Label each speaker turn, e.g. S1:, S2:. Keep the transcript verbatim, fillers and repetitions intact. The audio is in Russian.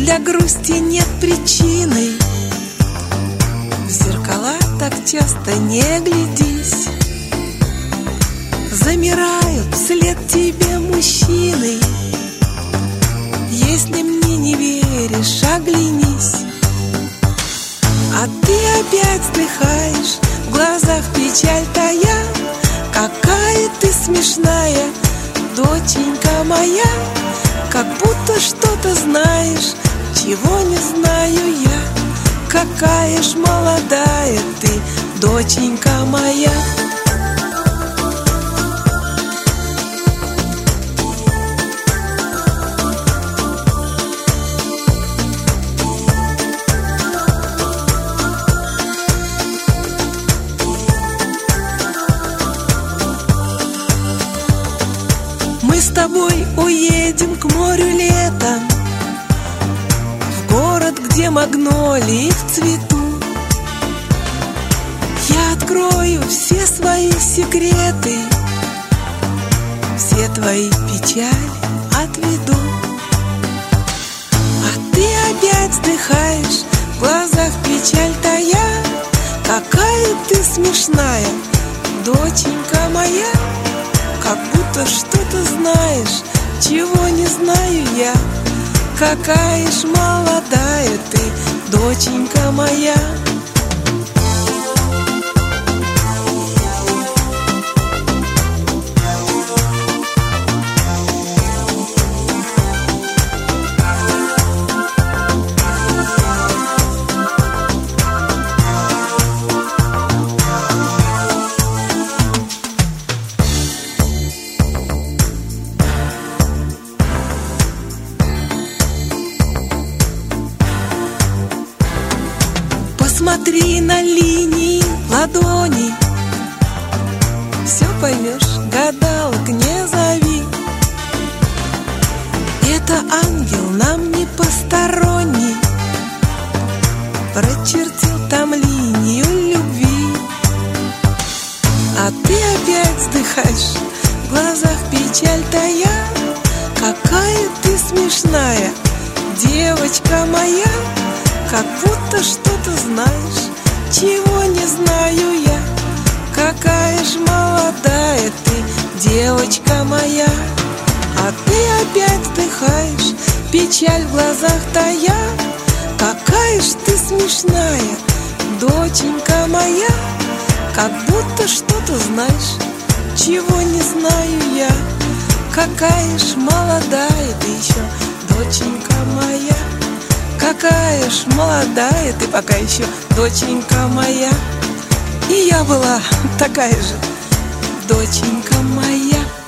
S1: для грусти нет причины. В зеркала так часто не глядись. Замирают вслед тебе мужчины. Если мне не веришь, оглянись. А ты опять вздыхаешь, в глазах печаль тая. Какая ты смешная, доченька моя. Как будто что-то знаешь, чего не знаю я. Какая ж молодая ты, доченька моя. Мы с тобой уедем к морю летом, в город, где магнолии в цвету. Я открою все свои секреты, все твои печали отведу. А ты опять вздыхаешь, в глазах печаль тая. Какая ты смешная, доченька моя. Как будто что-то знаешь, чего не знаю я. Какая ж молодая ты, доченька моя. Посмотри на линии ладони, все поймешь, гадалок не зови. Это ангел нам не посторонний, прочертил там линию любви. А ты опять вздыхаешь, в глазах печаль тая. Какая ты смешная, девочка моя. Как будто что-то знаешь, чего не знаю я. Какая ж молодая ты, девочка моя. А ты опять вздыхаешь, печаль в глазах тая. Какая ж ты смешная, доченька моя. Как будто что-то знаешь, чего не знаю я. Какая ж молодая ты еще, доченька моя. Какая ж молодая ты пока еще, доченька моя. И я была такая же, доченька моя.